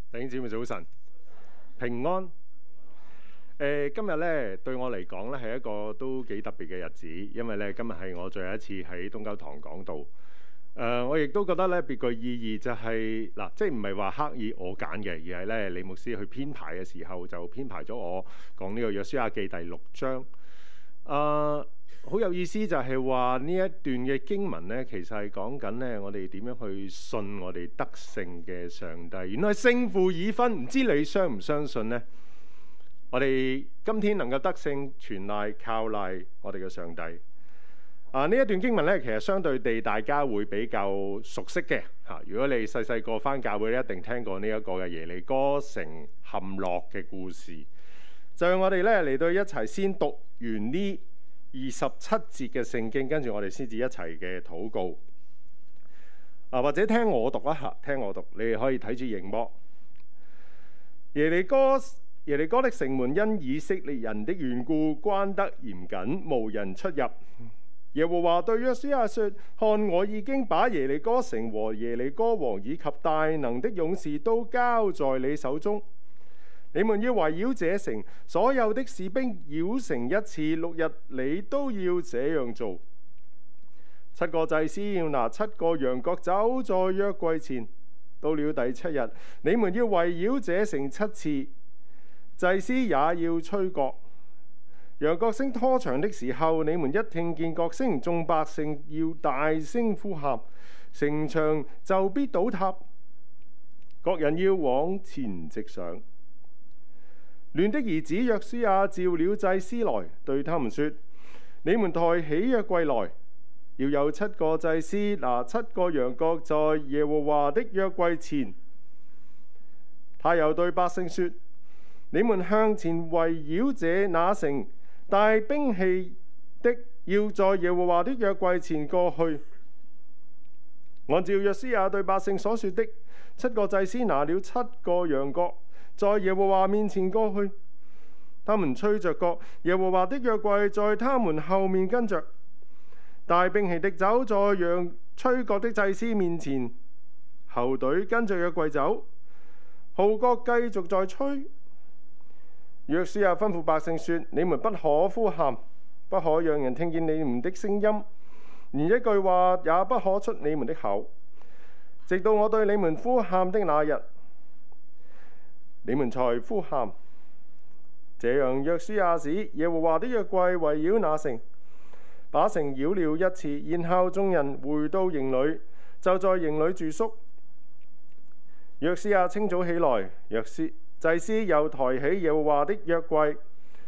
弟兄姊妹早晨，平安。今日咧對我嚟講咧係一個都幾特別嘅日子，因為咧今日係我最後一次喺東九堂講道。我亦都覺得咧別具意義就係嗱，即係唔係話刻意我揀嘅，而係咧李牧師去編排嘅時候就編排咗我講呢個約書亞記第6章。好有意思就係話呢一段嘅經文呢，其實係講緊呢我哋點樣去信我哋得勝嘅上帝。原來勝負已分，唔知你相唔相信呢？我哋今天能夠得勝，全賴靠賴我哋嘅上帝。呢一段經文呢，其實相對地大家會比較熟悉嘅嚇。如果你細細個返教會，一定聽過呢一個嘅耶利哥城陷落嘅故事。就係我哋呢嚟到一齊先讀完呢27節嘅聖經，跟住我哋先至一齊嘅禱告。或者聽我讀一下，聽我讀，你哋可以睇住熒幕。耶利哥的城門因以色列人的緣故關得嚴謹，無人出入。耶和華對約書亞說：看，我已經把耶利哥城和耶利哥王以及大能的勇士都交在你手中。你們要圍繞這城，所有的士兵繞城一次，6日你都要這樣做。7個祭司要拿7個羊角走在約櫃前，到了第7日，你們要圍繞這城7次，祭司也要吹角。羊角聲拖長的時候，你們一聽見角聲，眾百姓要大聲呼喊，城牆就必倒塌，各人要往前直上。亂的兒子約書亞召了祭司來，對他們說：你們抬起約櫃來，要有7個祭司拿7個羊角在耶和華的約櫃前。他又對百姓說：你們向前圍繞這那城，帶兵器的要在耶和華的約櫃前過去。按照約書亞對百姓所說的，7個祭司拿了7個羊角，在耶和華面前過去，他們吹着角，耶和華的約櫃在他們後面跟着。帶兵器的走在吹角的祭司面前，後隊跟着約櫃走，號角繼續在吹。約書亞吩咐百姓說：你們不可呼喊，不可讓人聽見你們的聲音，連一句話也不可出你們的口，直到我對你們呼喊的那日，你們才呼喊。這樣約書亞使耶和華的約櫃圍繞那城，把城繞了1次，然後眾人回到營裏，就在營裏住宿。約書亞清早起來，祭司又抬起耶和華的約櫃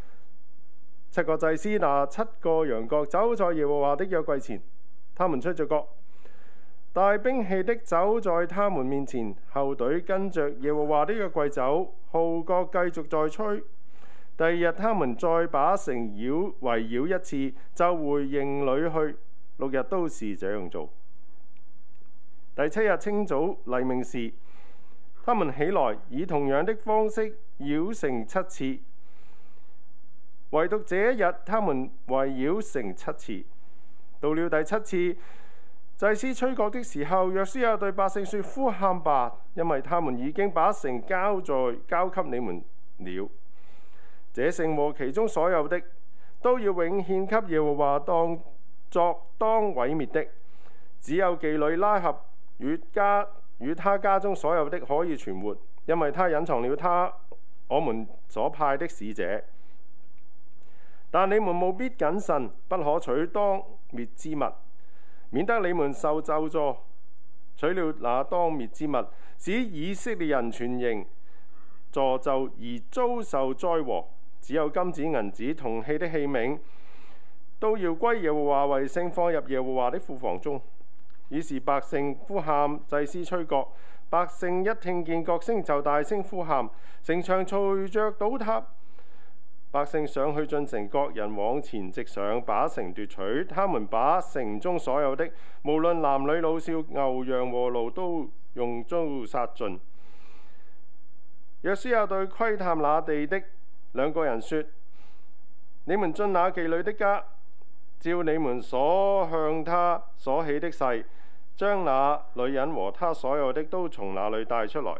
，7個祭司拿7個羊角走在耶和華的約櫃前，他們吹着角，帶兵器的走在他們面前，後隊跟着耶和華的約櫃走，號角繼續在吹。第二日他們再把城圍繞1次，就回營裏去，6日都是這樣做。第7日清早黎明時，他們起來，以同樣的方式繞城7次，唯獨這一日他們圍繞城7次。到了第7次祭司吹角的時候，約書亞對百姓說：呼喊吧，因為他們已經把城交給你們了。這城和其中所有的都要永獻給耶和華，當毀滅的。只有妓女拉合與他家中所有的可以存活，因為他隱藏了我們所派的使者。但你們務必謹慎，不可取當滅之物，免得你們受咒詛。取了那當滅之物，使以色列人全營詛咒而遭受災禍。只有金子銀子銅器的器皿都要歸耶和華為聖，放入耶和華的庫房中。於是百姓呼喊，祭司吹角，百姓一聽見角聲就大聲呼喊，城牆隨着倒塌。百姓上去進城，各人往前直上，把城奪取。他們把城中所有的，無論男女老少、牛羊和驢，都用刀殺盡。約書亞對窺探那地的2個人說：你們進那妓女的家，照你們所向他所起的誓，將那女人和她所有的都從那裏帶出來。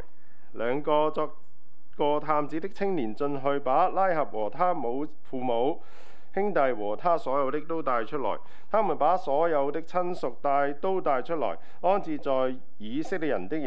兩個作過探子的青年進去，把拉合和他父母、兄弟和他所有的都帶出來。他們把所有的親屬都帶出來，安置在以色列人的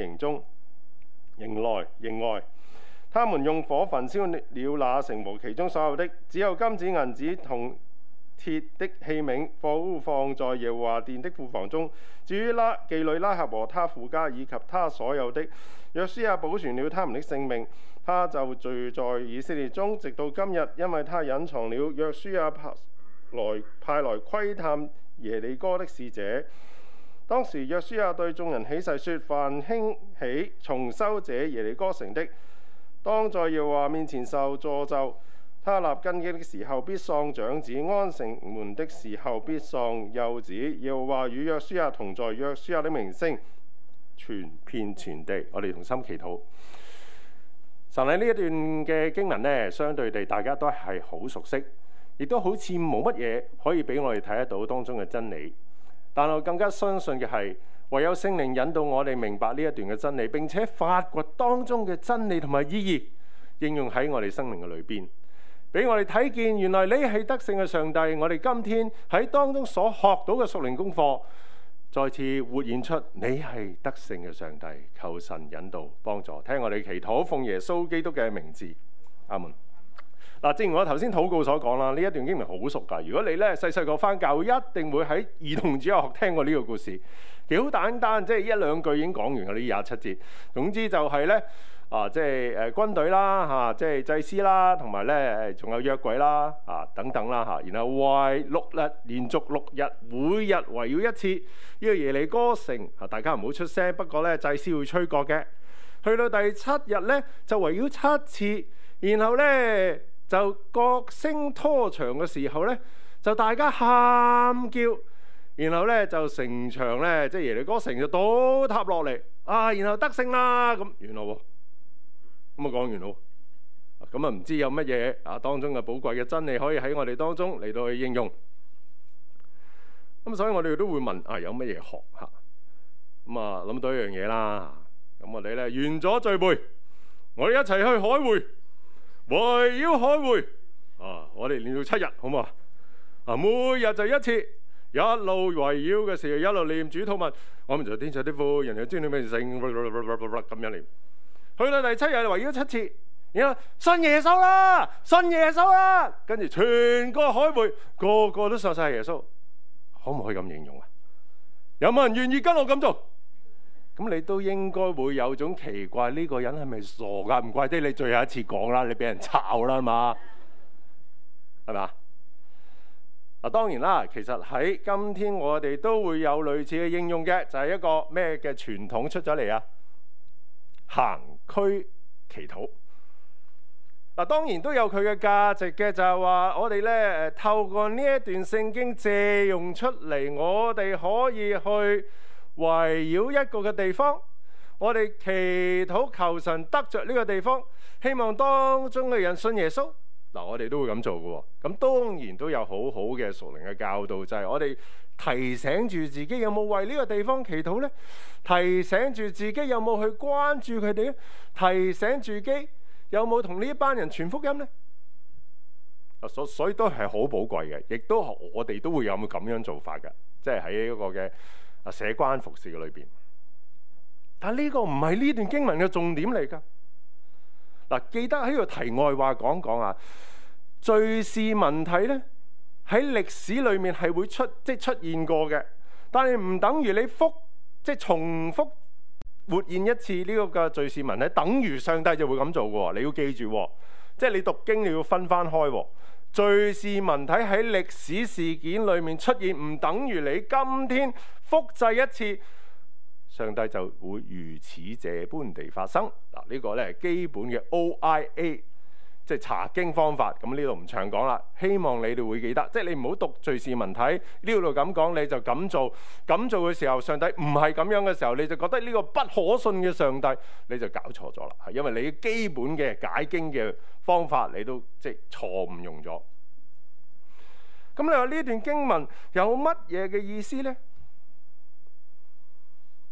營外。他們用火焚燒了那城和其中所有的，只有金子銀子同鐵的器皿都放在耶和華殿的庫房中。至於妓女拉合和他父家以及他所有的，約書亞保存了他們的性命，他就聚在以色列中，直到今日，因為他隱藏了約書亞派來窺探耶利哥的使者。當時約書亞對眾人起誓說：凡興起重修這耶利哥城的，當在耶和華面前受詛咒。他立根基的時候必喪長子，安城門的時候必喪幼子。耶和華與約書亞同在，約書亞的名聲傳遍全地。我哋同心祈禱。神喺呢一段嘅經文呢，相對地大家都係好熟悉，亦都好似冇乜嘢可以俾我哋睇得到當中嘅真理。但我更加相信嘅係，唯有聖靈引導我哋明白呢一段嘅真理，並且發掘當中嘅真理同埋意義，應用喺我哋生命嘅裏邊，俾我哋睇見原來你係得勝嘅上帝。我哋今天喺當中所學到嘅屬靈功課，再次活現出你係得勝嘅上帝。求神引導幫助，聽我哋祈禱，奉耶穌基督嘅名字，阿門。嗱，正如我頭先禱告所講啦，呢一段經文好熟㗎。如果你咧細個返教會，一定會喺兒童主日學聽過呢個故事。其實好簡單，即係一兩句已經講完㗎。呢27節，總之就係咧即係軍隊啦，即係祭司啦，同埋咧仲有約櫃啦，等等啦，然後為6日連續6日，每日圍繞一次呢個耶利哥城。大家唔好出聲，不過咧祭司會吹角嘅。去到第7日咧就圍繞7次，然後咧就角聲拖長嘅時候咧，就大家喊叫，然後咧就城牆咧即係耶利哥城就倒塌落嚟然後得勝啦，咁完咯喎，咁講完咯，咁唔知有乜嘢當中嘅寶貴嘅真理可以喺我哋當中嚟到去應用。咁所以我哋都會問有乜嘢學嚇？咁諗到一樣嘢啦。咁我哋咧完咗聚會，我哋一齊去海會。圍繞海會我哋連續7日好唔好每日就一次，一路圍繞嘅時候一路念主禱文，我們在天上的父，人有尊你名聖，咁樣念。去到第7日圍繞7次，然後信耶穌啦，信耶穌啦，跟住全個海會個個都信晒耶穌，可唔可以咁形容啊？有冇人願意跟我咁做？咁你都應該會有種奇怪，呢個人係咪傻㗎？唔怪得你最後一次講啦，你俾人炒啦嘛，係咪？當然啦，其實喺今天我哋都會有類似嘅應用嘅，就係一個咩嘅傳統出咗嚟啊？行區祈禱。當然都有佢嘅價值嘅，就係話我哋咧透過呢一段聖經借用出嚟，我哋可以去圍繞一個嘅地方，我哋祈禱求神得着呢個地方，希望當中嘅人信耶穌。我哋都會咁做嘅。咁當然都有好好嘅屬靈嘅教導，就係我哋提醒住自己有冇為呢個地方祈禱呢？提醒住自己有冇去關注佢哋呢？提醒住自己有冇同呢一班人傳福音呢？所以都係好寶貴嘅，亦都我哋都會有咁樣做法嘅，即係喺一個嘅社關服侍嘅裏邊。但係呢個唔係呢段經文嘅重點嚟㗎。記得喺度題外話講講啊，敘事文體咧喺歷史裏面係會出現過嘅，但係唔等於你重複活現一次呢個嘅敘事文體，等於上帝就會咁做嘅。你要記住，即係你讀經你要分翻開。敘事文體喺歷史事件裏面出現，唔等於你今天複製一次，上帝就會如此這般地發生。呢個咧係基本嘅 OIA， 即係查經方法。咁呢度唔長講啦，希望你哋會記得。即係你唔好讀敘事文體呢度咁講，你就咁做。咁做嘅時候，上帝唔係咁樣嘅時候，你就覺得呢個不可信嘅上帝，你就搞錯咗啦。係因為你基本嘅解經嘅方法，你都錯誤用咗。咁你話呢段經文有乜嘢嘅意思呢？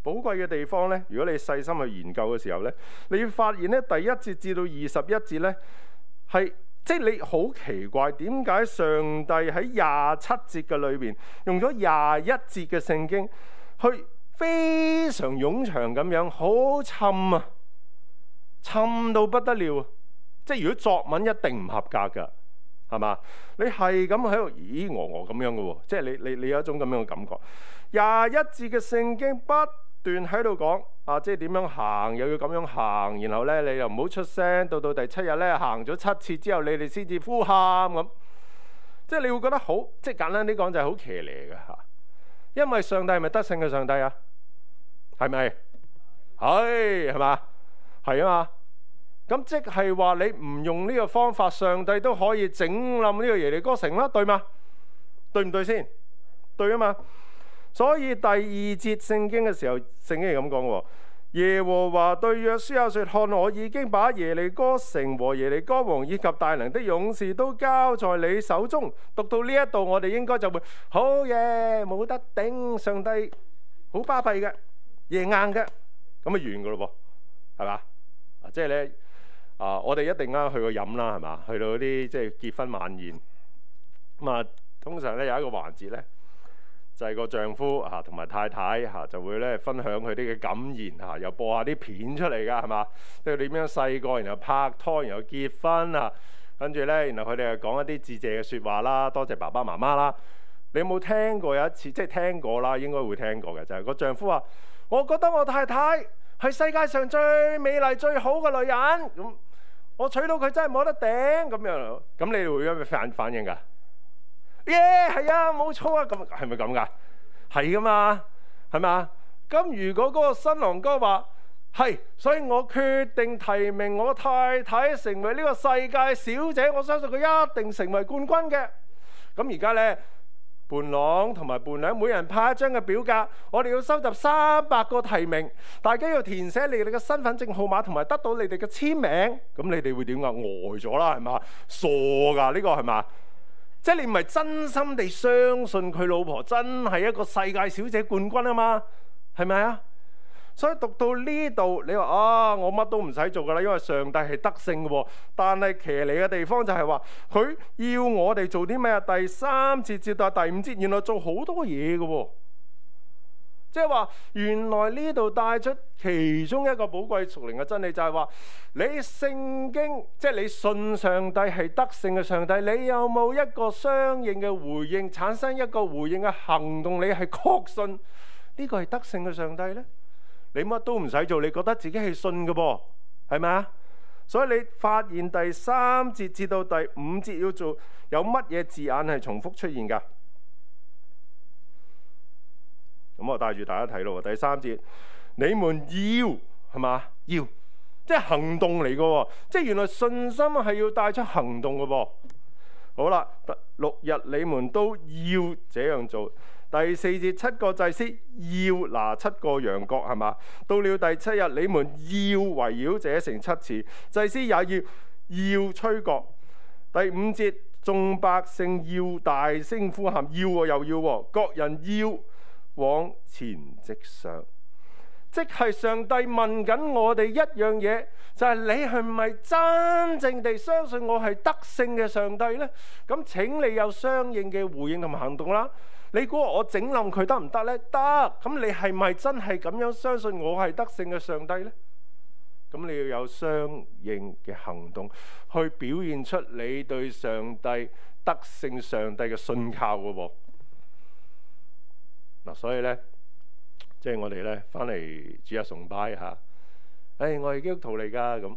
寶貴嘅地方呢，如果你細心去研究嘅時候呢，你要發現呢，第1節至到21節呢，係即係你好奇怪，點解上帝喺27節嘅裏邊用咗21節嘅聖經去非常冗長咁樣，好沉啊，沉到不得了。即係如果作文一定唔合格㗎，係嘛？你係咁喺度咦咁樣嘅喎，即係你有一種咁樣嘅感覺。21節嘅聖經不斷喺度講啊，即係點樣行又要咁樣行，然後咧你又唔好出聲，到第7日咧行咗7次之後，你哋先至呼喊咁。即係你會覺得好，即係簡單啲講就係好騎呢嘅嚇。因為上帝係咪得勝嘅上帝啊？係咪？係嘛？係啊嘛。咁即係話你唔用呢個方法，上帝都可以整冧呢個耶利哥城啦，對嗎？對唔對先？對啊嘛。所以第2節聖經嘅時候，聖經係咁講喎：耶和華對約書亞說，看，我已經把耶利哥城和耶利哥王以及大能的勇士都交在你手中。讀到呢一度，我哋應該就會好嘢，冇得頂，上帝好巴閉嘅，贏硬嘅，咁啊完㗎咯噃，係嘛？即係咧。我哋一定去過飲啦，係嘛？去到啲即係結婚晚宴咁啊，通常咧有一個環節咧，就係個丈夫同埋太太就會咧分享佢啲嘅感言又播下啲片出嚟㗎，係嘛？即係點樣細個，然後拍拖，然後結婚跟住咧，然後佢哋又講一啲致謝嘅説話啦，多謝爸爸媽媽啦。你有冇聽過有一次？即係聽過啦，應該會聽過嘅，就係個丈夫話：我覺得我太太係世界上最美麗最好嘅女人，咁我娶到佢真係冇得頂咁樣。咁你哋會有咩反應㗎？耶，係啊，冇錯啊，咁係咪咁㗎？係㗎嘛，係嘛？咁如果嗰個新郎哥話係，所以我決定提名我太太成為呢個世界小姐，我相信佢一定成為冠軍嘅。咁而家呢，伴郎同埋伴娘每人派一張嘅表格，我哋要收集300個提名，大家要填寫你哋嘅身份證號碼同埋得到你哋嘅簽名。咁你哋會點啊？呆咗啦，係嘛？傻㗎，呢個係嘛？即係你唔係真心地相信佢老婆真係一個世界小姐冠軍啊嘛？係咪啊？所以讀到呢度，你話啊，我乜都唔使做㗎啦，因為上帝係得勝嘅喎。但係騎呢嘅地方就係話，佢要我哋做啲咩啊？第3節至到第5節，原來做好多嘢嘅喎。即係話，原來呢度帶出其中一個寶貴屬靈嘅真理，就係話你聖經，即係你信上帝係得勝嘅上帝，你有冇一個相應嘅回應，產生一個回應嘅行動？你係確信呢個係得勝嘅上帝呢？你乜都唔使做，你覺得自己係信嘅噃，係咪啊？所以你發現第3節至到第5節要做有乜嘢字眼係重複出現㗎？咁我帶住大家睇咯。第3節，你們要係嘛？要，即係行動嚟嘅喎，即係原來信心係要帶出行動嘅噃。好啦，6日你們都要這樣做。第4節，7個祭司要拿7個羊角，係嘛？到了第7日，你們要圍繞這城7次，祭司也要吹角。第5節，眾百姓要大聲呼喊，要又要，各人要往前直上。即係上帝問緊我哋一樣嘢，就係你係咪真正地相信我係得勝嘅上帝呢？咁請你有相應嘅回應同埋行動啦。你估我整冧佢得唔得呢？得。咁你係咪真係咁樣相信我係得勝嘅上帝呢？咁你要有相應嘅行動去表現出你對上帝得勝上帝嘅信靠嘅喎。嗱，所以呢，即係我哋呢翻嚟主日崇拜嚇，我係基督徒嚟㗎咁。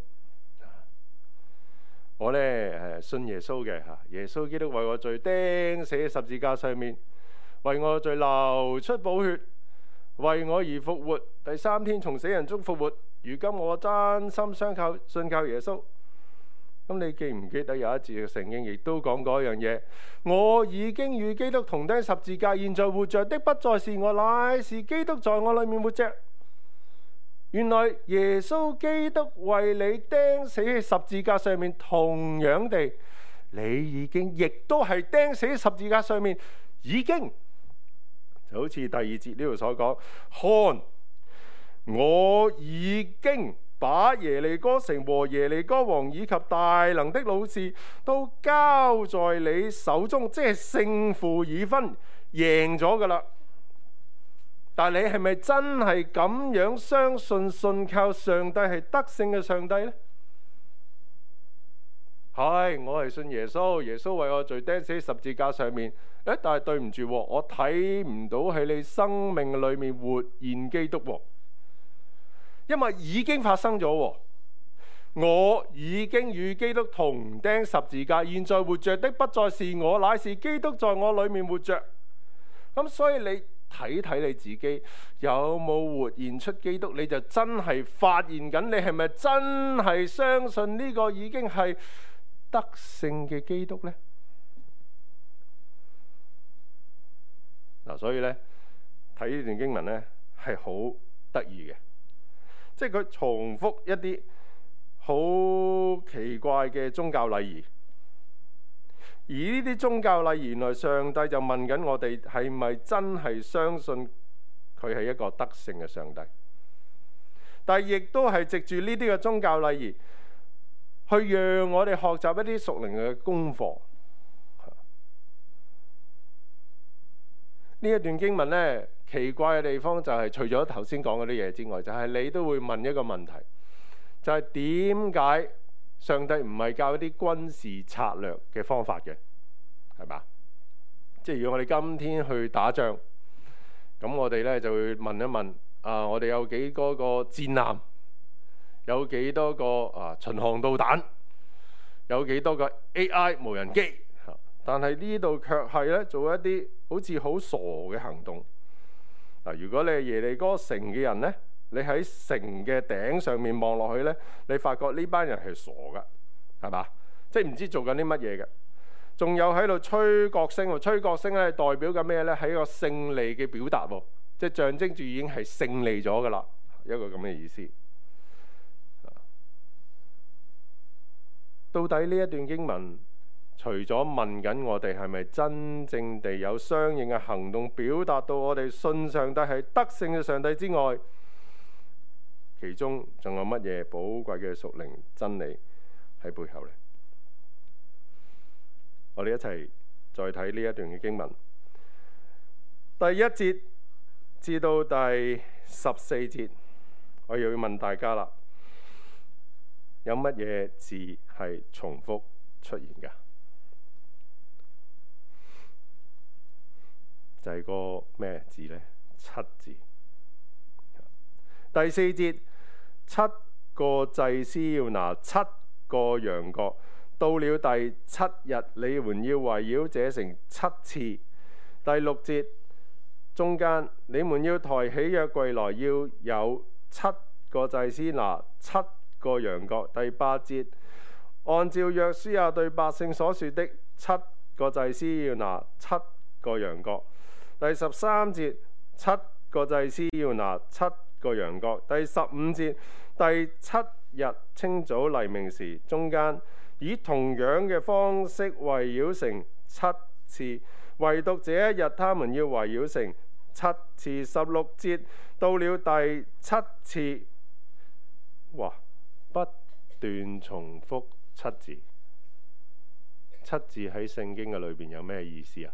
我呢信耶穌嘅嚇，耶穌基督為我罪釘死喺十字架上面，為我罪流出寶血，為我而復活，第3天從死人中復活。如今我真心信靠耶穌。咁你記唔記得有一節嘅聖經亦都講過一樣嘢？我已經與基督同釘十字架，現在活着的不再是我，乃是基督在我裏面活着。原來耶穌基督為你釘死喺十字架上面，同樣地，你已經亦都係釘死喺十字架上面，已經就好似第2節呢度所講，看， 我已經把耶利哥城和耶利哥王以及大能的武士都交在你手中，即係勝負已分，贏咗噶啦。但你係咪真係咁樣相信信靠上帝係得勝嘅上帝呢？係，我係信耶穌，耶穌為我罪釘死喺十字架上面。但係對唔住，我睇唔到喺你生命裏面活現基督，因為已經發生咗。我已經與基督同釘十字架，現在活着的不再是我，乃是基督在我裏面活着。咁所以你睇睇你自己有冇活現出基督，你就真係發現緊，你係咪真係相信呢個已經係得勝嘅基督呢？嗱，所以呢，睇呢段經文呢係好得意嘅，即係佢重複一啲好奇怪嘅宗教禮儀，而呢啲宗教禮儀原來上帝就問緊我哋係咪真係相信佢係一個得勝嘅上帝，但係亦都係藉住呢啲嘅宗教禮儀去讓我哋學習一啲屬靈嘅功課。呢一段經文呢，奇怪嘅地方就係除咗頭先講嗰啲嘢之外，就係你都會問一個問題，就係點解上帝唔係教一啲軍事策略嘅方法嘅，係嘛？即係如果我哋今天去打仗，咁我哋呢就會問一問我哋有幾多個戰艦，有幾多個巡航導彈，有幾多個 AI 無人機，但係呢度卻係咧做一啲好似好傻嘅行動。嗱，如果你係耶利哥城嘅人呢，你喺城嘅頂上面望落去呢，你發覺呢班人係傻噶，係嘛？即係唔知做緊啲乜嘢嘅，仲有喺度吹角聲喎。吹角聲咧代表緊咩呢？係一個勝利嘅表達喎，即係象徵住已經係勝利咗噶啦，一個咁嘅意思。到底呢一段經文，除咗問緊我哋係咪真正地有相應嘅行動表達到我哋信上帝係得勝嘅上帝之外，其中仲有乜嘢寶貴嘅屬靈真理喺背後呢？我哋一齊再睇呢一段嘅經文，第1節至到第14節，我又要問大家啦，有乜嘢字係重複出現㗎？就係個咩字呢？7字。第4節，7個祭司要拿7個羊角，到了第7日，你們要圍繞這城7次。第6節中間，你們要抬起約櫃來，要有7個祭司拿7個羊角。第8節，按照約書亞對百姓所說的，7個祭司要拿7個羊角。第13節，7個祭司要拿7個羊角。第15節，第7日清早黎明時，中間以同樣嘅方式圍繞城7次，唯獨這一日他們要圍繞城7次。16節到了第7次，哇，不斷重複7字。7字喺聖經嘅裏邊有咩意思啊？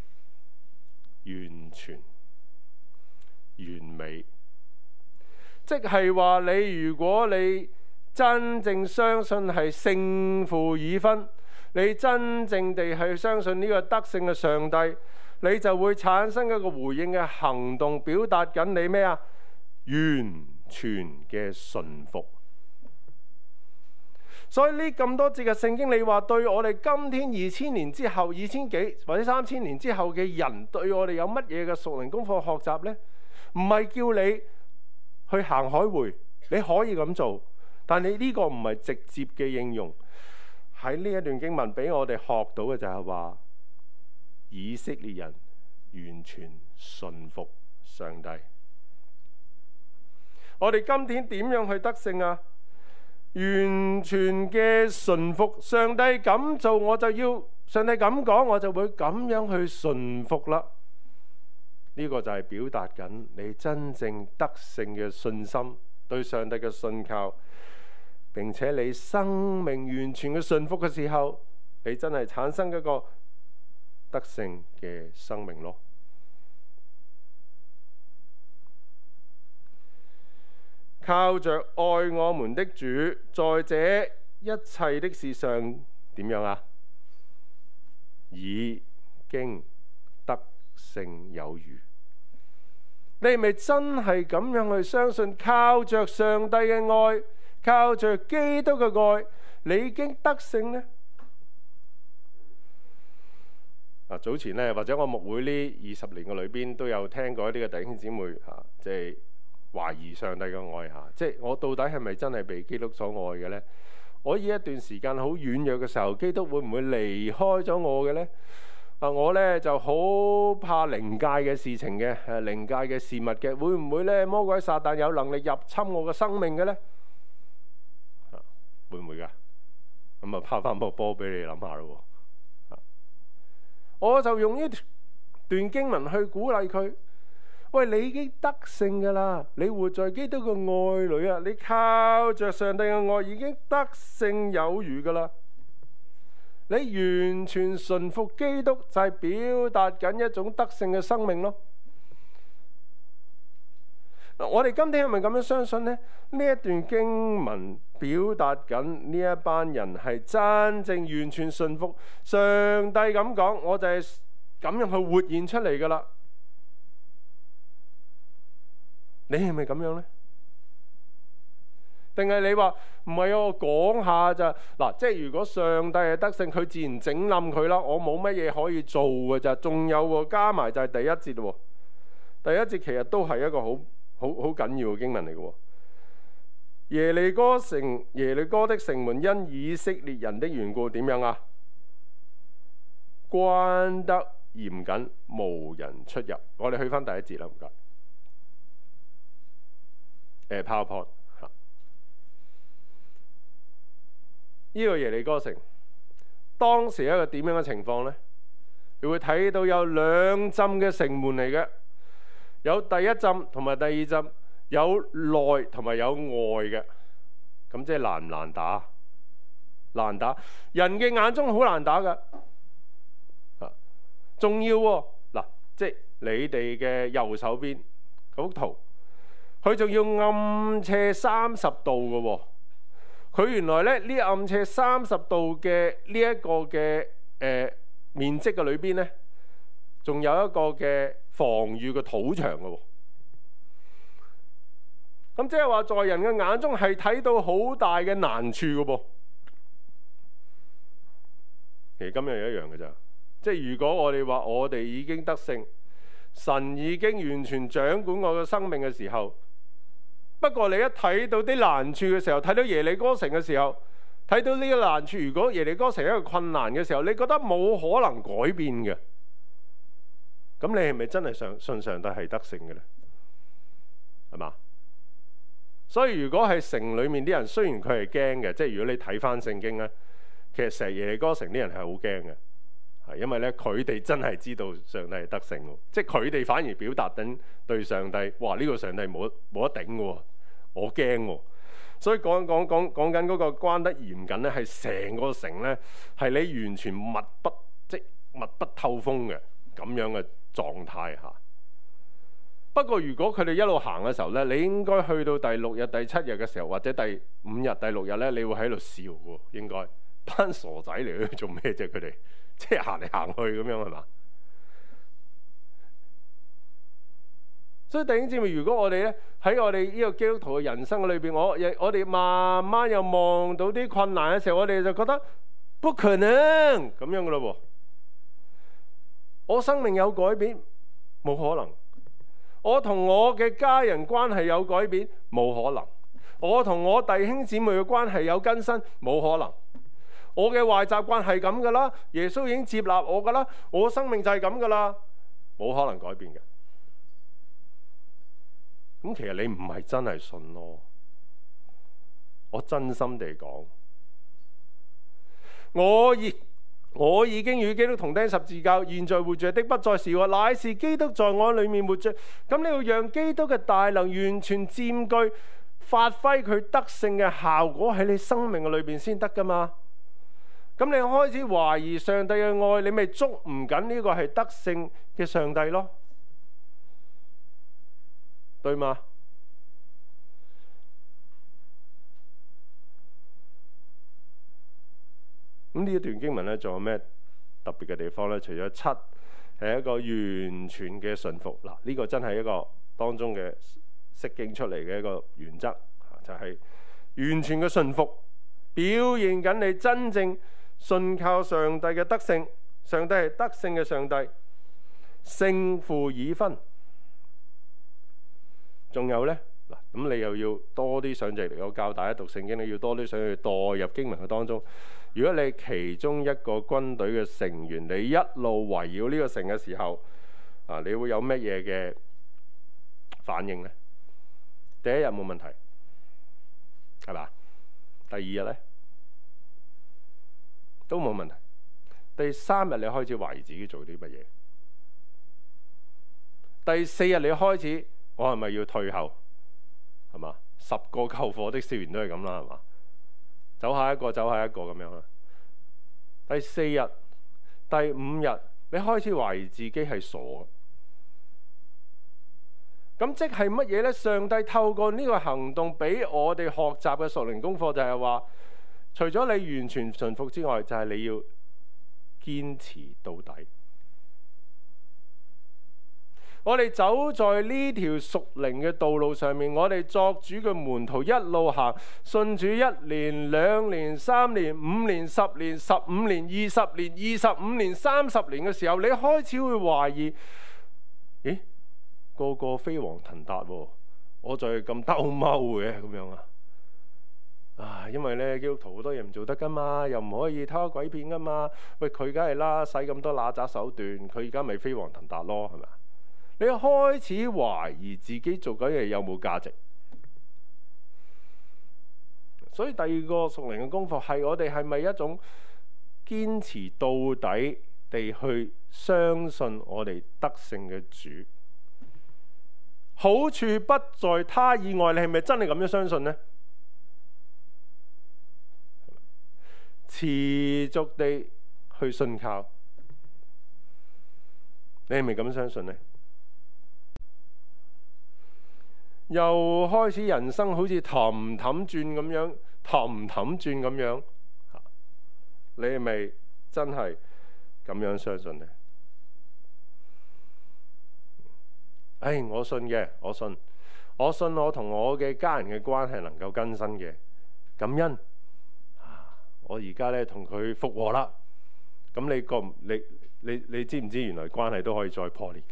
完全、完美，即係話你如果你真正相信係勝負已分，你真正地係相信呢個得勝嘅上帝，你就會產生一個回應嘅行動，表達緊你咩啊？完全嘅順服。所以呢咁多節嘅聖經，你話對我哋今天2000年之後、2000幾或者3000年之後嘅人，對我哋有乜嘢嘅屬靈功課學習呢？唔係叫你去行海會，你可以咁做，但你呢個唔係直接嘅應用。喺呢一段經文俾我哋學到嘅就係話，以色列人完全順服上帝。我哋今天點樣去得勝啊？完全嘅順服，上帝咁做我就要，上帝咁講我就會咁樣去順服啦。 呢個就係表達緊你真正得勝嘅信心，對上帝嘅信靠，並且你生命完全嘅信服嘅時候，你真係產生一個得勝嘅生命咯。靠着愛我們的主，在這一切的事上點樣啊？已經得勝有餘。你係咪真係咁樣去相信？靠着上帝嘅愛，靠着基督嘅愛，你已經得勝呢？早前呢，或者我牧會呢20年嘅裏邊都有聽過一啲嘅弟兄姊妹即係懷疑上帝嘅愛即係我到底係咪真係被基督所愛嘅呢？我以一段時間好軟弱嘅時候，基督會唔會離開咗我嘅呢？我呢就好怕靈界嘅事情嘅，靈界嘅事物嘅，會唔會呢？魔鬼撒旦有能力入侵我嘅生命嘅呢？會唔會㗎？咁啊，拋翻個波俾你諗下咯。我就用呢段經文去鼓勵佢。喂，你已經得勝噶啦！你活在基督嘅愛裏啊！你靠着上帝嘅愛已經得勝有餘噶啦！你完全順服基督，就係表達緊一種得勝嘅生命咯。我哋今天係咪咁樣相信呢？呢一段經文表達緊呢一班人係真正完全順服上帝咁講，我就係咁樣去活現出嚟噶啦。你係咪咁樣呢？定係你話唔係我講下咋？嗱，即係如果上帝係得勝，佢自然整冧佢啦。我冇乜嘢可以做嘅咋。仲有喎，加埋就係第一節喎。第一節其實都係一個好緊要嘅經文嚟嘅。耶利哥的城門因以色列人的緣故點樣啊？關得嚴謹，無人出入。我哋去翻第一節啦，唔該。PowerPoint 呢個耶利哥城當時一個點樣嘅情況呢？你會睇到有兩浸嘅城門嚟嘅，有第一浸同埋第二浸，有內同埋有外嘅。咁即係難唔難打？難打，人嘅眼中好難打㗎。仲要喎，嗱，即係你哋嘅右手邊嗰幅圖。佢仲要暗斜30度嘅喎，佢原來咧呢暗斜30度嘅呢一個嘅面積嘅裏邊咧，仲有一個嘅防禦嘅土牆嘅喎。咁即係話，在人嘅眼中係睇到好大嘅難處嘅噃。其實今日又一樣嘅咋，即係如果我哋話我哋已經得勝，神已經完全掌管我嘅生命嘅時候。不過你一睇到啲難處嘅時候，睇到耶利哥城嘅時候，睇到呢個難處，如果耶利哥城一個困難嘅時候，你覺得冇可能改變嘅，咁你係咪真係信上帝係得勝嘅呢？係嘛？所以如果係城裏面啲人，雖然佢係驚嘅，即係如果你睇翻聖經咧，其實成耶利哥城啲人係好驚嘅，係因為咧佢哋真係知道上帝係得勝喎，即係佢哋反而表達緊對上帝，哇！呢個上帝冇得頂嘅喎，我驚喎。所以講緊嗰個關得嚴謹咧，係成個城咧係你完全密不透風嘅咁樣嘅狀態嚇。不過如果佢哋一路行嘅時候咧，你應該去到第6日、第7日嘅時候，或者第5日、第6日咧，你會喺度笑喎。應該班傻仔嚟嘅，做咩啫？佢哋即係行嚟行去咁樣係嘛？所以弟兄姊妹，如果我哋咧喺我哋呢個基督徒嘅人生裏邊，我哋慢慢又望到啲困難嘅時候，我哋就覺得不可能咁樣嘅咯喎。我生命有改變，冇可能。我同我嘅家人關係有改變，冇可能。我同我弟兄姊妹嘅關係有更新，冇可能。我嘅壞習慣係咁噶啦，耶穌已經接納我噶啦，我生命就係咁噶啦，冇可能改變嘅。咁其實你唔係真係信咯，我真心地講， 我已經與基督同釘十字架，現在活着的不再是我，乃是基督在我裏面活着。咁你要讓基督嘅大能完全佔據、發揮佢得勝嘅效果喺你生命嘅裏邊先得噶嘛。咁你開始懷疑上帝嘅愛，你咪捉唔緊呢個係得勝嘅上帝咯，對嗎？咁呢一段經文咧，仲有咩特別嘅地方咧？除咗七係一個完全嘅順服，嗱，呢個真係一個當中嘅釋經出嚟嘅一個原則，就係完全嘅順服，表現緊你真正信靠上帝嘅得勝。上帝係得勝嘅上帝，勝負已分。仲有呢，嗱，咁你又要多啲上帝嚟我教大家讀聖經，你要多啲上去代入經文嘅當中。如果你係其中一個軍隊嘅成員，你一路圍繞呢個城嘅時候，你會有乜嘢嘅反應呢？第一日冇問題，係嘛？第二日呢，都冇問題。第三日你開始懷疑自己做啲乜嘢。第四日你開始，我係咪要退後？係嘛？10個救火的少年都係咁啦，係嘛？走下一個，走下一個咁樣啦。第四日、第5日，你開始懷疑自己係傻嘅。咁即係乜嘢呢？上帝透過呢個行動俾我哋學習嘅屬靈功課就係話，除咗你完全順服之外，就係你要堅持到底。我哋走在呢條屬靈嘅道路上面，我哋作主嘅門徒一路行，信主1年、2年、3年、5年、10年、15年、20年、25年、30年嘅時候，你開始會懷疑，咦？個個飛黃騰達喎，我就係咁兜踎嘅咁樣啊！因為咧基督徒好多嘢唔做得噶嘛，又唔可以偷鬼片噶嘛。喂，佢梗係啦，使咁多揦雜手段，佢而家咪飛黃騰達咯，係咪啊？你開始懷疑自己做緊嘢有冇價值。所以第二個屬靈嘅功課係我哋係咪一種堅持到底地去相信我哋得勝嘅主？好處不在他以外，你係咪真係咁樣相信呢？持續地去信靠，你係咪咁樣相信呢？又開始人生好似氹氹轉咁樣，氹氹轉咁樣，你係咪真係咁樣相信呢？我信嘅，我信我同我嘅家人嘅關係能夠更新嘅，感恩。我而家咧同佢復和啦，咁你知唔知原來關係都可以再破裂㗎？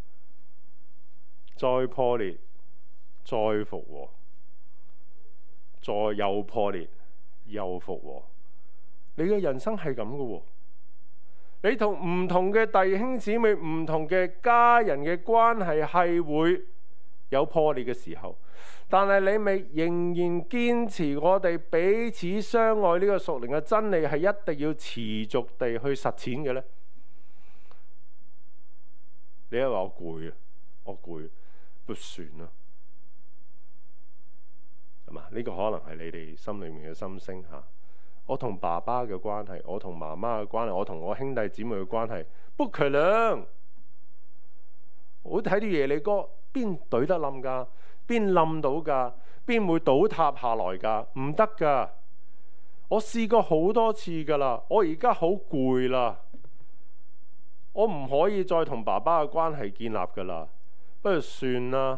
再破裂，再復和，再又破裂，又復和。你嘅人生係咁嘅喎。你同唔同嘅弟兄姊妹、唔同嘅家人嘅關係係會有破裂嘅時候，但係你咪仍然堅持我哋彼此相愛呢個屬靈嘅真理係一定要持續地去實踐嘅呢？你係話我攰啊，我攰，不算啦，係嘛？呢個可能係你哋心裏面嘅心聲嚇。我同爸爸嘅關係，我同媽媽嘅關係，我同我兄弟姊妹嘅關係，不可能。我睇啲耶利哥邊懟得冧㗎？邊冧到㗎？邊會倒塌下來㗎？唔得㗎！我試過好多次㗎啦，我而家好攰啦，我唔可以再同爸爸嘅關係建立㗎啦，不如算啦。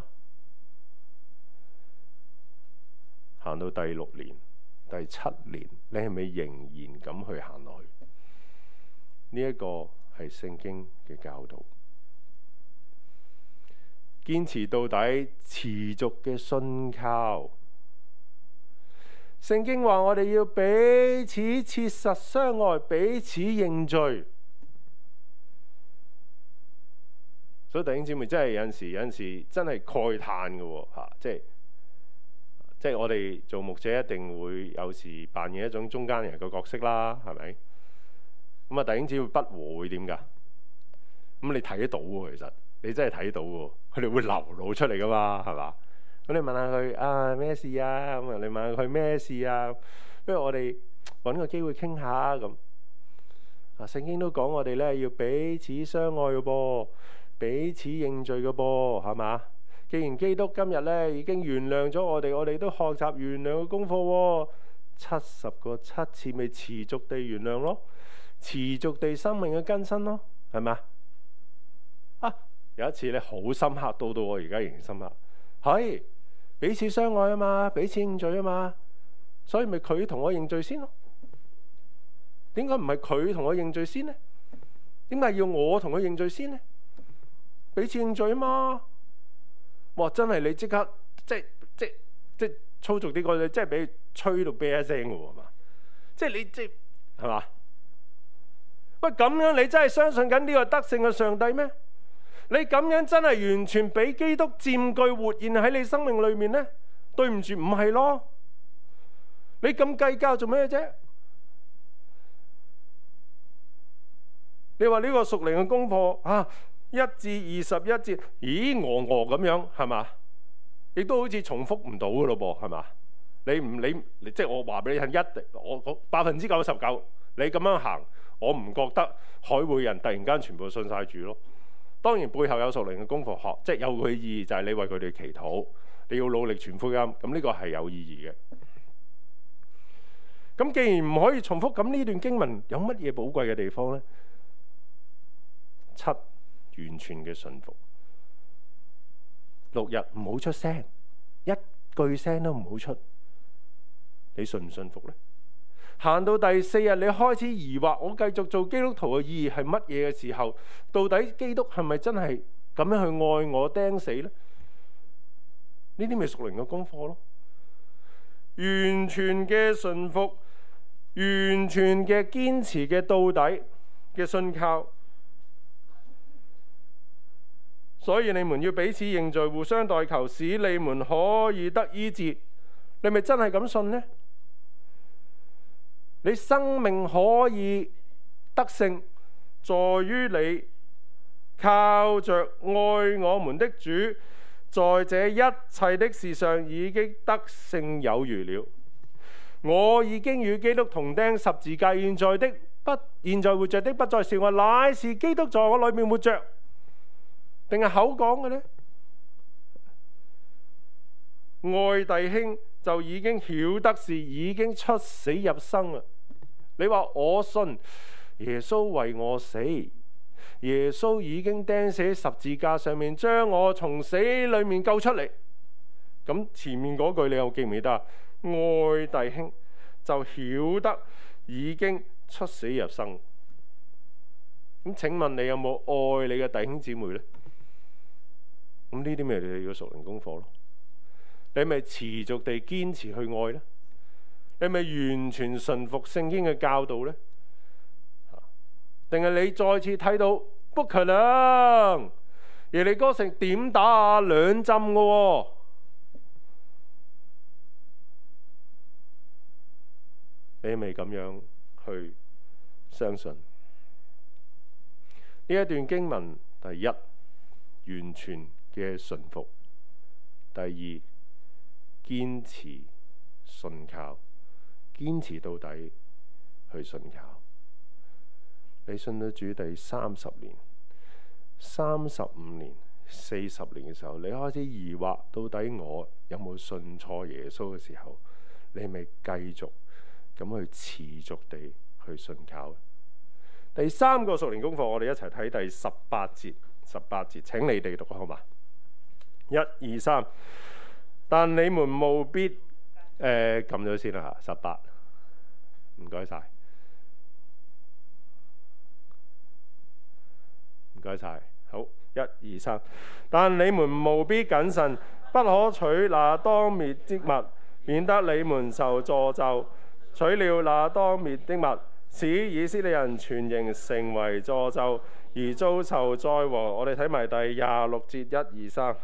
行到第6年、第7年，你係咪仍然咁去行落去？呢一個係聖經嘅教導，堅持到底，持續嘅信靠。聖經話我哋要彼此切實相愛，彼此認罪。所以弟兄姊妹真係有陣時真係慨嘆嘅喎，即係我哋做牧者一定會有時扮演一種中間人嘅角色啦，係咪？ 咁啊弟兄姊妹不和會點㗎？咁你睇得到喎，其實你真係睇到喎，佢哋會流露出嚟噶嘛，係嘛？咁你問下佢啊咩事啊？咁啊你問下佢咩事啊？不如我哋揾個機會傾下咁。啊聖經都講我哋咧要彼此相愛嘅噃，彼此認罪嘅噃，係嘛？既然基督今日咧已經原諒咗我哋，我哋都學習原諒嘅功課喎。70個7次咪持續地原諒咯，持續地生命嘅更新咯，係咪啊？有一次咧好深刻，到我而家仍然深刻，係彼此相愛啊嘛，彼此認罪啊嘛，所以咪佢同我認罪先咯。點解唔係佢同我認罪先呢？點解要我同佢認罪先呢？彼此認罪啊嘛。哇！真係你即刻即粗俗啲講，你真係俾佢吹到啤一聲嘅喎，係嘛？即係你係嘛？喂，咁樣你真係相信緊呢個得勝嘅上帝咩？你咁樣真係完全俾基督佔據活現喺你生命裏面呢？對唔住，唔係咯。你咁計較做咩啫？你話呢個屬靈嘅功課啊，1至21節，咦咁樣係嘛？亦都好似重複唔到嘅咯噃，係嘛？你即係我話俾你聽，我99%你咁樣行，我唔覺得海會人突然間全部信晒主咯。當然背後有屬靈嘅功課學，即係有佢意義，就係你為佢哋祈禱，你要努力傳福音，咁呢個係有意義嘅。咁既然唔可以重複，咁呢段經文有乜嘢寶貴嘅地方呢？7完全嘅順服，6日唔好出聲，一句聲都唔好出。你信唔信服呢？行到第4日，你開始疑惑，我繼續做基督徒嘅意義係乜嘢嘅時候，到底基督係咪真係咁樣去愛我釘死呢？呢啲咪屬靈嘅功課咯。完全嘅順服，完全嘅堅持嘅到底嘅信靠。所以你們要彼此認罪，互相代求，使你們可以得醫治。你咪真係咁信呢？你生命可以得勝，在於你靠着愛我們的主，在這一切的事上已經得勝有餘了。我已經與基督同釘十字架，現在活着的不再是我，乃是基督在我裏面活着。定係口講嘅呢？愛弟兄就已經曉得是已經出死入生啦。你話我信耶穌為我死，耶穌已經釘死喺十字架上面，將我從死裏面救出嚟。咁前面嗰句你又記唔記得？愛弟兄就曉得已經出死入生。咁請問你有冇愛你嘅弟兄姊妹呢？咁呢啲咪你要屬靈功課咯？你咪持續地堅持去愛呢？你咪完全順服聖經嘅教導呢？定係你再次睇到不可能，耶利哥城點打啊？2針嘅喎，你咪咁樣去相信呢一段經文？第一，完全嘅順服；第二，堅持信靠，堅持到底去信靠。你信咗主第30年、35年、40年嘅時候，你開始疑惑到底我有冇信錯耶穌嘅時候，你咪繼續咁去持續地去信靠。第3個屬靈功課，我哋一齊睇第18節。18節，請你哋讀好嘛？1、2、3。但你們務必撳咗先啦嚇，18。唔該晒，唔該晒。好，1、2、3。但你們務必謹慎，不可取那當滅的物，免得你們受詛咒。取了那當滅的物，使以色列人全營成為詛咒，而遭受災禍。我哋睇埋第26節，1、2、3。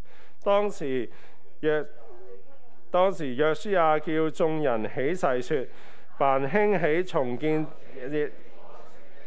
當時約書亞叫眾人起誓說：凡興起重建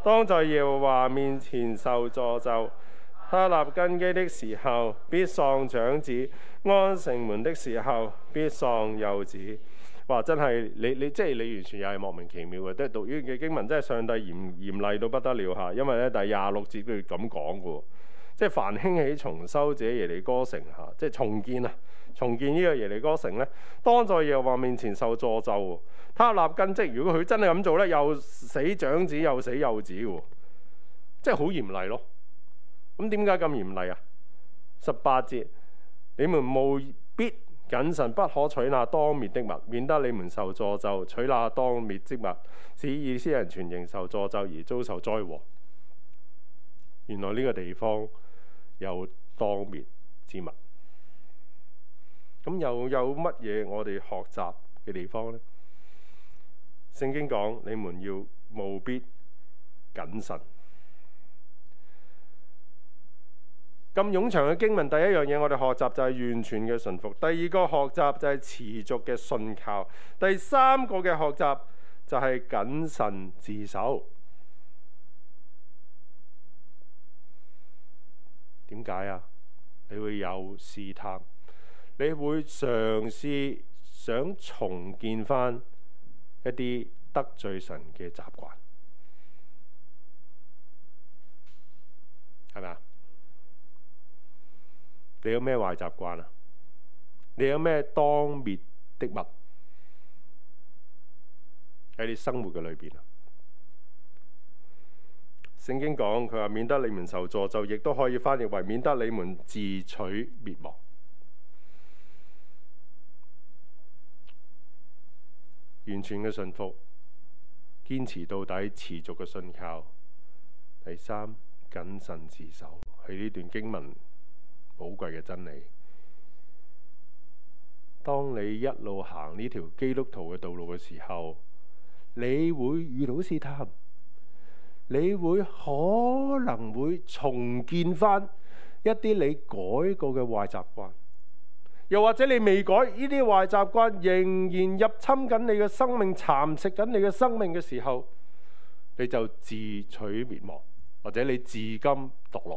當在耶和華面前受詛咒。他立根基的時候，必喪長子；安城門的時候，必喪幼子。哇！真係你即係你完全又係莫名其妙嘅，即係讀呢嘅經文，真係上帝嚴厲到不得了嚇。因為咧第26節佢咁講嘅喎，即係凡興起重修這耶利哥城嚇，即係重建呢個耶利哥城咧，當在耶和華面前受詛咒。他立根基，如果佢真係咁做咧，又死長子又死幼子喎，即係好嚴厲咯。咁點解咁嚴厲啊？18節，你們務必謹慎，不可取那當滅的物，免得你們受詛咒；取那當滅之物，使以色列人全營受詛咒而遭受災禍。原來呢個地方有當滅之物，咁又有乜嘢我哋學習嘅地方呢？聖經講你們要務必謹慎。咁冗長嘅經文，第一樣嘢我哋學習就係完全嘅順服，第二個學習就係持續嘅信靠，第三個嘅學習就係謹慎自守。點解啊？你會有試探，你會嘗試想重建翻一啲得罪神嘅習慣，係咪啊？你有咩壞習慣啊？你有咩當滅的物喺你生活嘅裏邊啊？聖經講佢話免得你們受詛咒，亦都可以翻譯為免得你們自取滅亡。完全嘅信服，堅持到底，持續嘅信靠。第三，謹慎自守，係呢段經文寶貴嘅真理。當你一路行呢條基督徒嘅道路嘅時候，你會遇到試探，你會可能會重建翻一啲你改過嘅壞習慣，又或者你未改呢啲壞習慣仍然入侵緊你嘅生命，蠶食緊你嘅生命嘅時候，你就自取滅亡，或者你自甘墮落。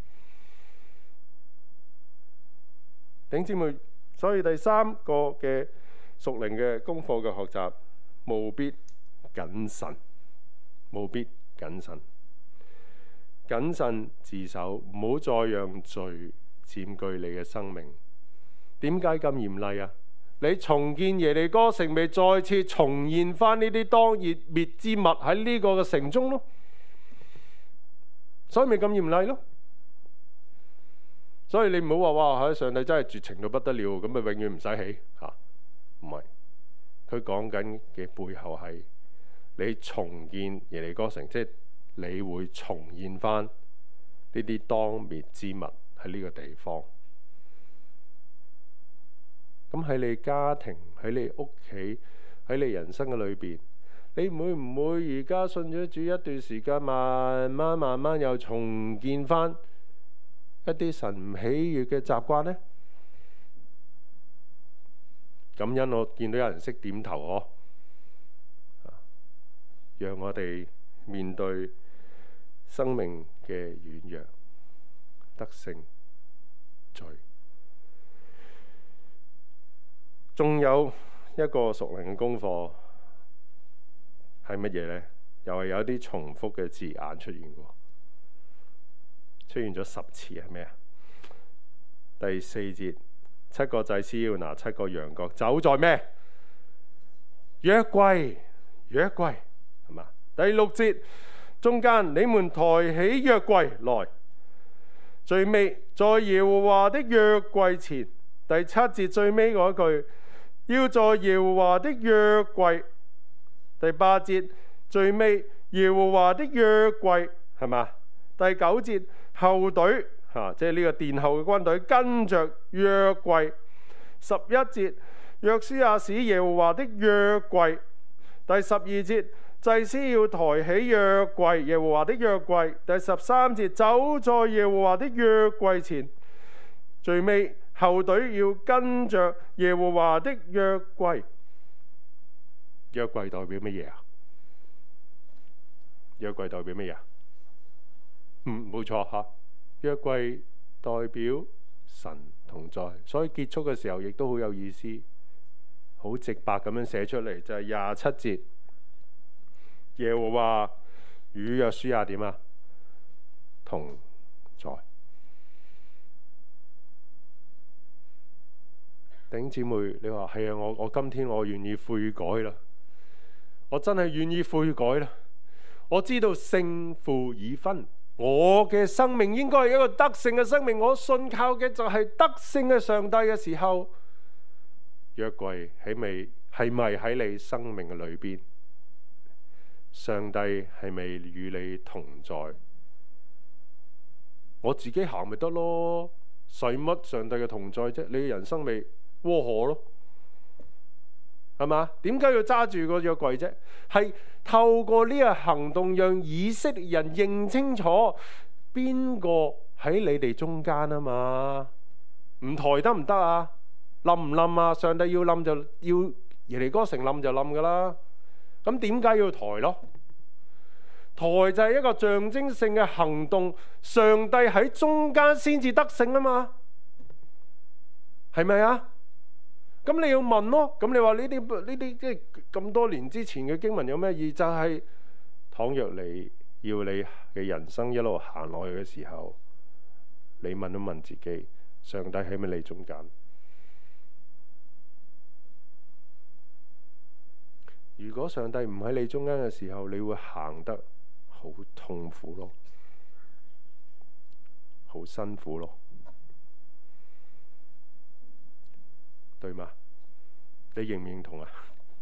弟兄姊妹，所以第三個嘅屬靈嘅功課嘅學習，務必謹慎，務必謹慎，謹慎自守，唔好再讓罪佔據你嘅生命。點解咁嚴厲啊？你重建耶利哥城，咪再次重現翻呢啲當滅之物喺呢個嘅城中咯，所以咪咁嚴厲咯。所以你唔好話哇，上帝真係絕情到不得了，咁咪永遠唔使起嚇，唔係。佢講緊嘅背後係你重建耶利哥城，即係你會重現翻呢啲當滅之物喺呢個地方。咁喺你家庭、喺你屋企、喺你人生嘅裏邊，你會唔會而家信咗主一段時間，慢慢又重建翻一啲神唔喜悅嘅習慣呢？感恩我見到有人識點頭讓我哋面對生命嘅軟弱，得勝罪。仲有一個屬靈嘅功課係乜嘢呢？又係有啲重複嘅字眼出現過，出現咗10次，係咩啊？第4節，7個祭司要拿7個羊角，走在咩？約櫃，約櫃係嘛？第6節中間，你們抬起約櫃來，最尾在耶和華的約櫃前。第7節最尾嗰句，要在耶和華的約櫃。第8節最尾耶和華的約櫃係嘛？第9節後隊即係呢個殿後嘅軍隊跟着約櫃。11節約書亞使耶和華的約櫃。第12節祭司要抬起約櫃，耶和華的約櫃。第13節走在耶和華的約櫃前。最尾後隊要跟着耶和華的約櫃。約櫃代表乜嘢啊？ 約櫃代表咩呀？冇錯嚇，約櫃代表神同在，所以結束嘅時候亦都好有意思，好直白咁樣寫出嚟，就係27節，耶和華與約書亞點啊？同在。弟兄姊妹，你話係啊？我今天我願意悔改啦，我真係願意悔改啦。我知道勝負已分，我嘅生命應該係一個得勝嘅生命，我信靠嘅就係得勝嘅上帝嘅時候，約櫃係咪喺你生命嘅裏邊？上帝係咪與你同在？我自己行咪得咯，使乜上帝嘅同在啫？你嘅人生咪窩河咯，係嘛？點解要揸住個約櫃啫？係透過呢個行動，讓以色列人認清楚邊個喺你哋中間啊嘛？唔抬得唔得啊？冧唔冧啊？上帝要冧就要耶利哥城冧就冧噶啦。咁點解要抬咯？抬就係一個象徵性嘅行動，上帝喺中間先至得勝啊嘛，係咪啊？咁你要問咯，咁你話呢啲即係咁多年之前嘅經文有咩意義？就係倘若你要你嘅人生一路行落去嘅時候，你問一問自己，上帝喺咪你中間？如果上帝唔喺你中間嘅時候，你會行得好痛苦咯，好辛苦咯，對嗎？你認唔認同啊？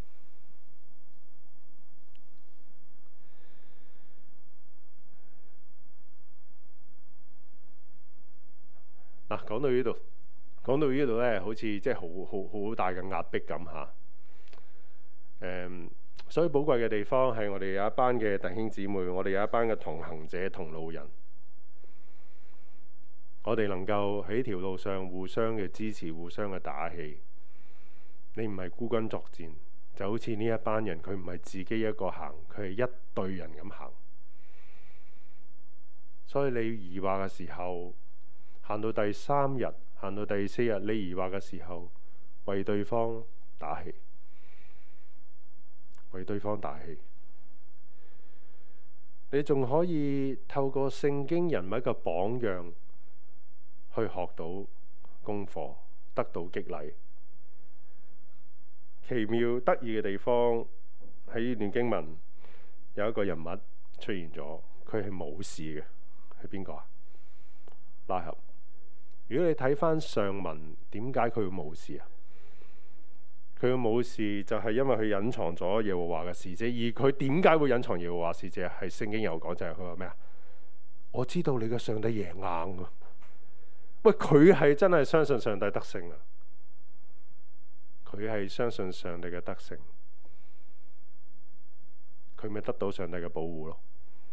嗱，講到呢度咧，好似即係好大嘅壓迫感嚇。所以寶貴嘅地方係我哋有一班嘅弟兄姊妹，我哋有一班嘅同行者、同路人，我哋能夠喺條路上互相嘅支持、互相嘅打氣。你唔係孤軍作戰，就好似呢一班人，佢唔係自己一個行，佢係一隊人咁行。所以你疑惑嘅時候，行到第3日，行到第4日，你疑惑嘅時候，為對方打氣。為對方打氣，你仲可以透過聖經人物嘅榜樣去學到功課，得到激勵。奇妙得意嘅地方喺呢段經文有一個人物出現咗，佢係冇事嘅，係邊個啊？拉合。如果你睇翻上文，點解佢會冇事啊？佢冇事就係因為佢隱藏咗耶和華嘅使者，而佢點解會隱藏耶和華使者？係聖經有講，就係佢話咩啊？我知道你嘅上帝贏硬啊！喂，佢係真係相信上帝得勝啊！佢係相信上帝嘅得勝，佢咪得到上帝嘅保護咯？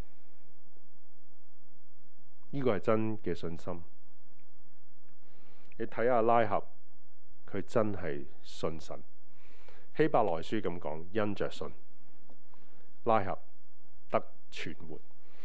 呢個係真嘅信心。你睇下拉合，佢真係信神。希伯來書咁講，因着信，拉合得存活。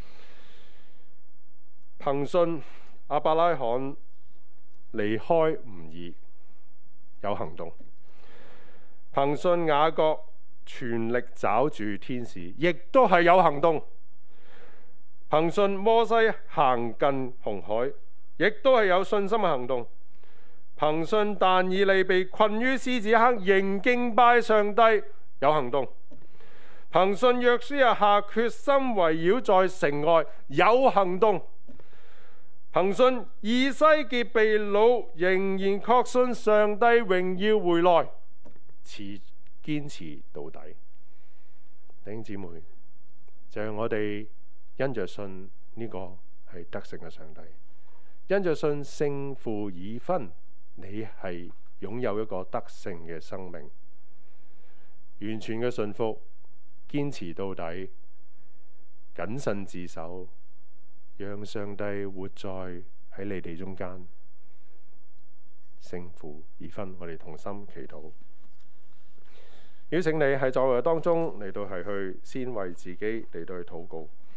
憑信亞伯拉罕離開吾珥，有行動；憑信雅各全力抓住天使，亦都係有行動；憑信摩西行近紅海，亦都係有信心嘅行動。憑信但以利被困於獅子坑，仍敬拜上帝，有行動；憑信約書亞下決心圍繞在城外，有行動；憑信以西結被擄，仍然確信上帝榮耀回來，堅持到底。弟兄姊妹，就係我哋因着信呢個係得勝嘅上帝，因着信勝負已分。你係擁有一個得勝嘅生命，完全嘅信服，堅持到底，謹慎自守，讓上帝活在喺你哋中間，勝負已分。我哋同心祈禱，邀請你喺座位當中嚟到係去先為自己嚟到去禱告。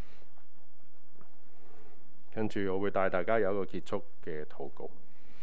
跟住我會帶大家有一個結束嘅禱告。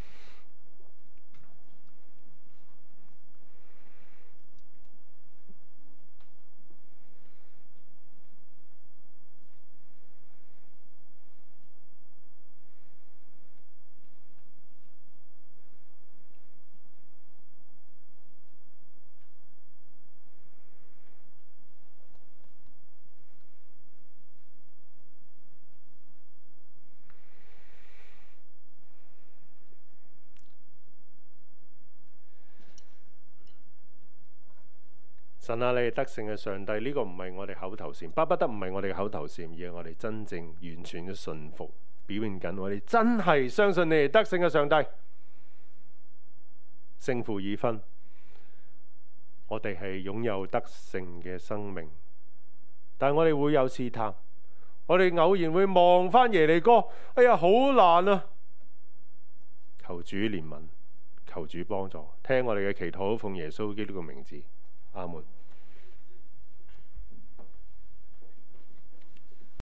神啊，你係得勝嘅上帝，呢個唔係我哋口頭禪，巴不得唔係我哋嘅口頭禪，而係我哋真正完全嘅信服，表現緊我哋真係相信你係得勝嘅上帝。勝負已分，我哋係擁有得勝嘅生命，但係我哋會有試探，我哋偶然會望返耶利哥，哎呀，好難啊！求主憐憫，求主幫助，聽我哋嘅祈禱，奉耶穌基督嘅名字，阿門。